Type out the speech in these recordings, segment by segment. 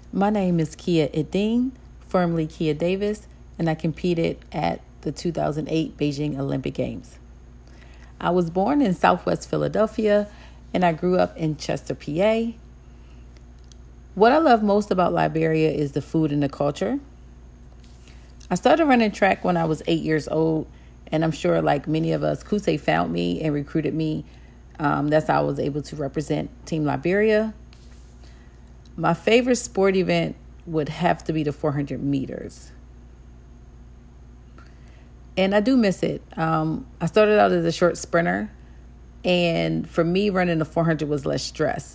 My name is Kia Ideen, formerly Kia Davis, and I competed at the 2008 Beijing Olympic Games. I was born in Southwest Philadelphia, and I grew up in Chester, PA. What I love most about Liberia is the food and the culture. I started running track when I was 8 years old, and I'm sure, like many of us, Kuse found me and recruited me. That's how I was able to represent Team Liberia. My favorite sport event would have to be the 400 meters. And I do miss it. I started out as a short sprinter, and for me, running the 400 was less stress.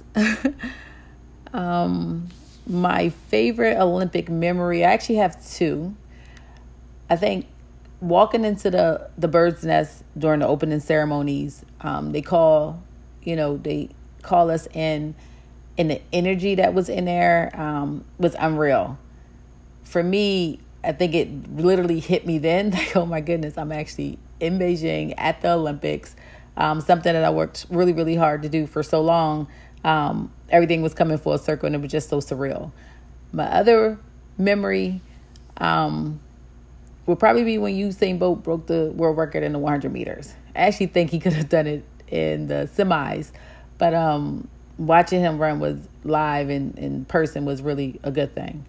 My favorite Olympic memory, I actually have two. I think walking into the bird's nest during the opening ceremonies, they call us in, and the energy that was in there was unreal. For me, I think it literally hit me then, like, oh my goodness, I'm actually in Beijing at the Olympics, something that I worked really, really hard to do for so long. Everything was coming full circle, and it was just so surreal. My other memory will probably be when Usain Bolt broke the world record in the 100 meters. I actually think he could have done it in the semis, but watching him run was live and in person was really a good thing.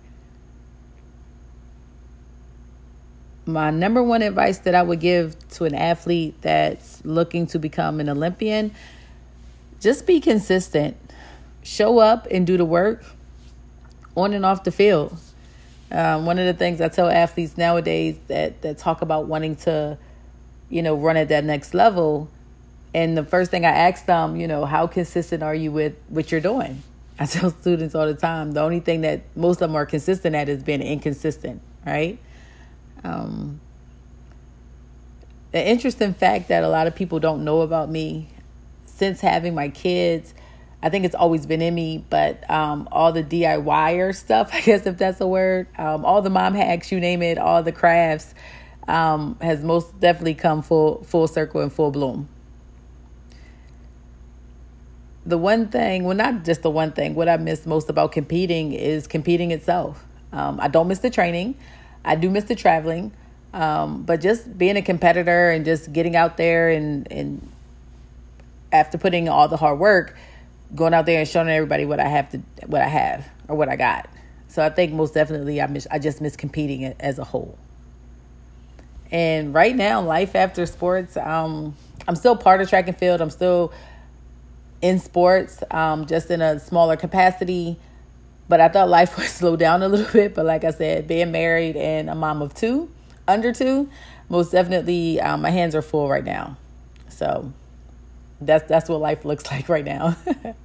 My number one advice that I would give to an athlete that's looking to become an Olympian, just be consistent. Show up and do the work on and off the field. One of the things I tell athletes nowadays that talk about wanting to, run at that next level, and the first thing I ask them, how consistent are you with what you're doing? I tell students all the time, the only thing that most of them are consistent at is being inconsistent, right? The interesting fact that a lot of people don't know about me, since having my kids, I think it's always been in me, but all the DIYer stuff, I guess if that's a word, all the mom hacks, you name it, all the crafts, has most definitely come full circle and full bloom. The one thing, well, not just the one thing, what I miss most about competing is competing itself. I don't miss the training. I do miss the traveling. But just being a competitor and just getting out there and after putting in all the hard work, going out there and showing everybody what I have or what I got. So I think most definitely I just miss competing as a whole. And right now, life after sports, I'm still part of track and field. I'm still in sports, just in a smaller capacity. But I thought life would slow down a little bit. But like I said, being married and a mom of under two, most definitely my hands are full right now. So that's what life looks like right now.